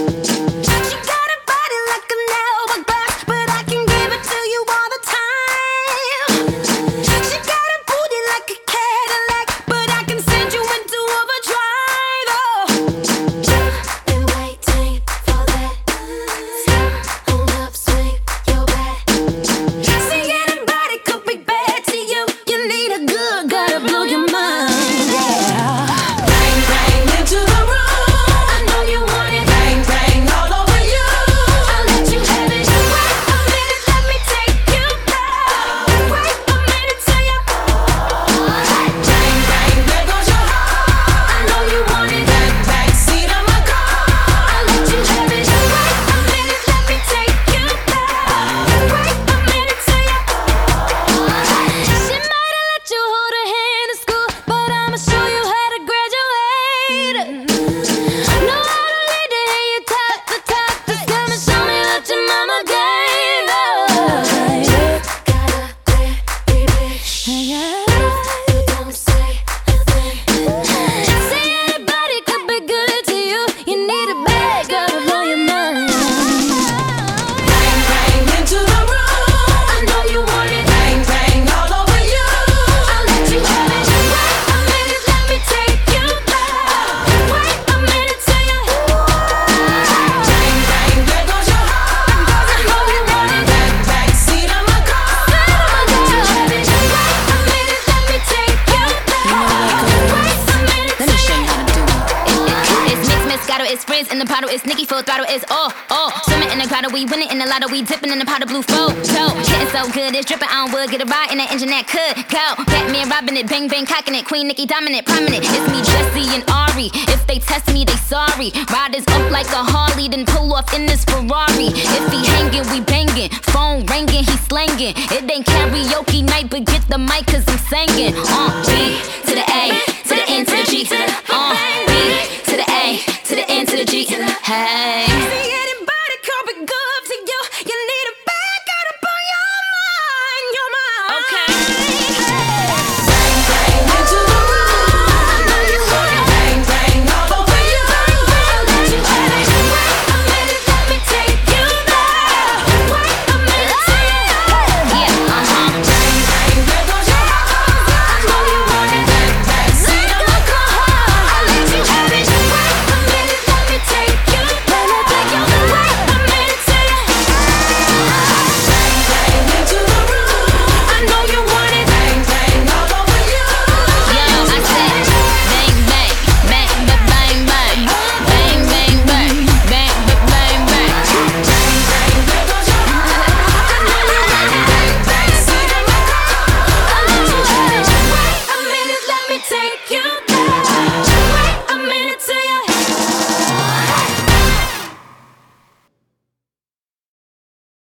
She got a body like a nail glass, but I can give it to you all the time. She got a booty like a Cadillac, but I can send you into overdrive. Oh, been waiting for that. Hold up, swing your back. See, anybody could be bad to you. You need a good guy to blow your mind. Yeah. Bang, bang into the room. I know you want it. Bang, bang all over you. I'll let you have it. Wait a minute, let me take you back. Wait a minute till you. Bang, bang, there goes your heart. I know you want it. Back seat of my car. I'll let you have it. Wait a minute, let me take you back. Wait a minute till you. She might have let you hold her hand in school, but I'ma show you how to graduate. Know how to lead to hear you top the top. Just come and show me what your mama gave us. Got a clear image. You don't say a thing. Say anybody could be good to you. You need a bad girl to blow your mind. Bang, bang into the room. I know you want it. Bang, bang all over you. I'll let you have it. Wait a minute, let me take you back. Wait a minute till you. Bang, bang, there goes your heart. I know you want it. Back seat of my car. I'll let you have it. Wait a minute, let me take you back. Wait a minute Let me till show you. you how to do it. It's mix, Moscato, it's frizz in the bottle, it's Nicki full throttle, it's all. Swimming in the grotto, we winning in the lotto, we dipping in the pot of blue photo. Getting so good, it's dripping on wood, get a ride in that engine that could go. Batman robbing it, bang bang cocking it, Queen Nicki dominant, prominent. It's me, Jesse and Ari. If they test me, they sorry. Riders up like a Harley, then pull off in this Ferrari. If he hanging, we banging. Phone ringing, he slanging. It ain't karaoke night, but get the mic 'cause I'm singing. B to the A, to the N to the G. B to the A, to the N to the G. Hey.